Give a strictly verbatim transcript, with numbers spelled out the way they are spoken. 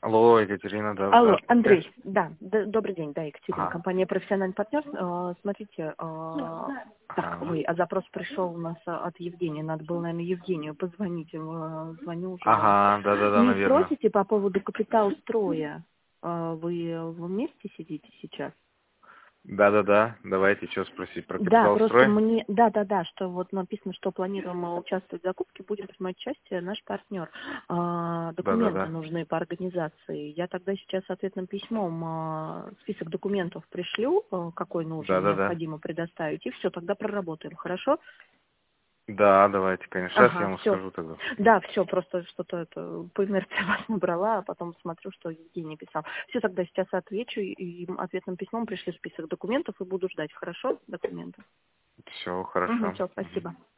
Алло, Екатерина, да, Алло, здравствуйте. Андрей, да, д- добрый день, да, Екатерина, Ага, компания «Профессиональный партнер». Э, смотрите, э, так, ага, ой, а запрос пришел у нас э, от Евгения, надо было, наверное, Евгению позвонить, э, звоню уже вам. ага, да-да-да, Не наверное. спросите по поводу капитал строя, Э, вы вместе сидите сейчас? Да-да-да, давайте что спросить про Да, капитал просто строй? мне, да, да, да, что вот написано, что планируем мы участвовать в закупке, будем принимать участие наш партнер. А, документы Да-да-да. нужны по организации. Я тогда сейчас ответным письмом а, список документов пришлю, а, какой нужен, Да-да-да. необходимо предоставить, и все, тогда проработаем, хорошо? Да, давайте, конечно. Сейчас я Ага, ему все. скажу тогда. Да, все, просто что-то это по инерции вас набрала, а потом смотрю, что Евгений писал. Все, тогда сейчас отвечу, и им ответным письмом пришлю список документов и буду ждать, хорошо, документы? Все, Угу, хорошо. все, Мгм. спасибо.